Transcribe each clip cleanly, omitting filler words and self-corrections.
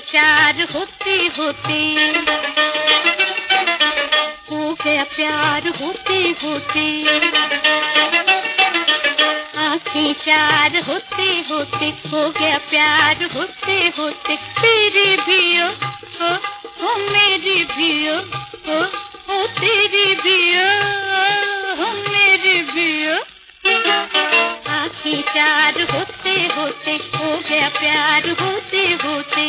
चार होते होते हो गया प्यार होते होते, आँखें चार होते होते हो गया प्यार होते होते। तेरी भी ओ मेरी भी ओ तेरी भी ओ मेरी भी आँखें चार होते होते हो गया प्यार होते होते।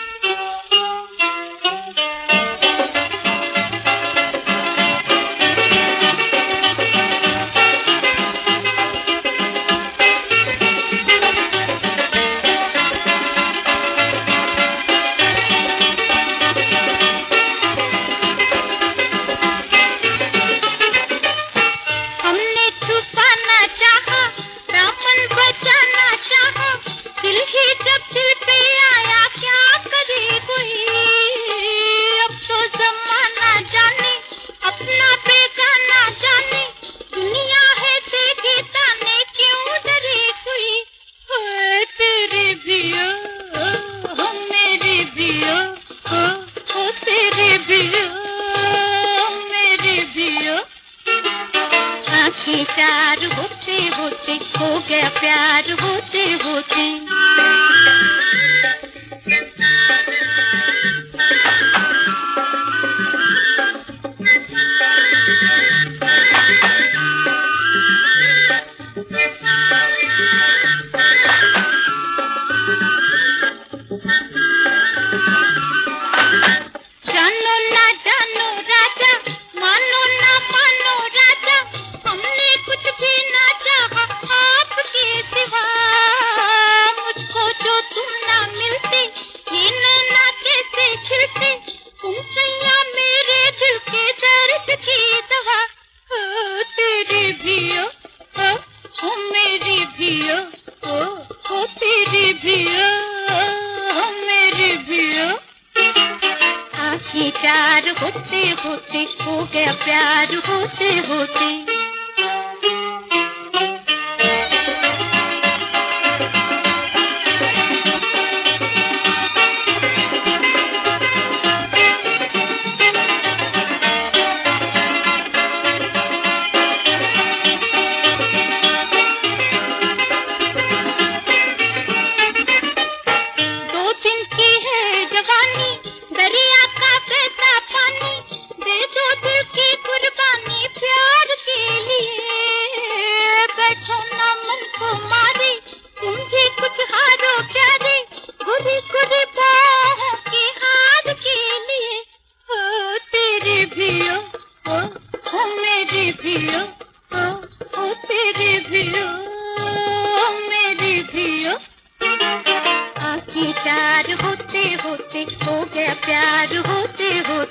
चार होते होते हो गया प्यार होते होते। जानो ना जानो राजा, मानो ना मानो राजा, हमने कुछ भी ना चाहा आपके सिवा। मुझको जो तुम ना मिलते, ये नैना कैसे खिलते, तुम सैया मेरे दिल के दर्द की दवा। ओ तेरी भी ओ मेरी भी ओ तेरी भी ओ मेरी भी आँखें चार होते होते हो गया प्यार होते होते। आँखें चार होते होते हो गया प्यार होते होते।